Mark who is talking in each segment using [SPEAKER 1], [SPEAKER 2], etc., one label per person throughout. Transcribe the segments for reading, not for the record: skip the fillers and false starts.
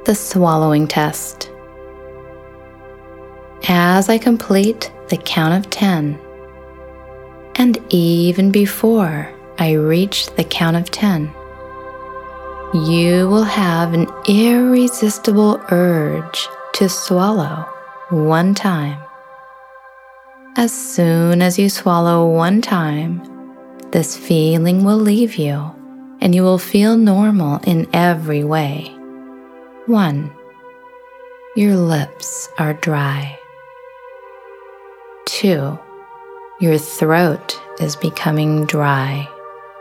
[SPEAKER 1] the swallowing test. As I complete the count of 10, and even before I reach the count of 10, you will have an irresistible urge to swallow one time. As soon as you swallow one time, this feeling will leave you and you will feel normal in every way. 1. Your lips are dry. 2. Your throat is becoming dry.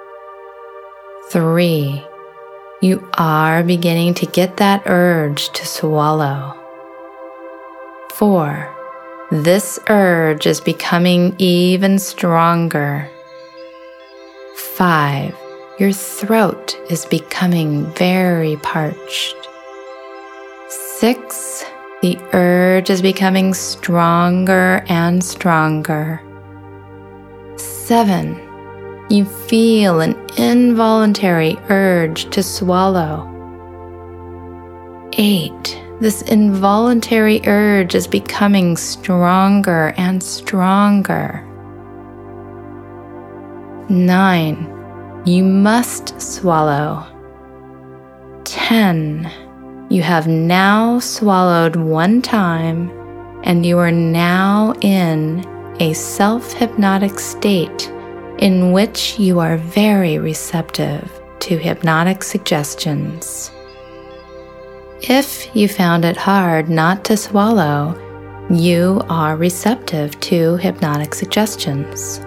[SPEAKER 1] 3. You are beginning to get that urge to swallow. 4. This urge is becoming even stronger. 5. Your throat is becoming very parched. 6. The urge is becoming stronger and stronger. 7. You feel an involuntary urge to swallow. 8. This involuntary urge is becoming stronger and stronger. 9. You must swallow. 10. You have now swallowed one time, and you are now in a self-hypnotic state in which you are very receptive to hypnotic suggestions. If you found it hard not to swallow, you are receptive to hypnotic suggestions.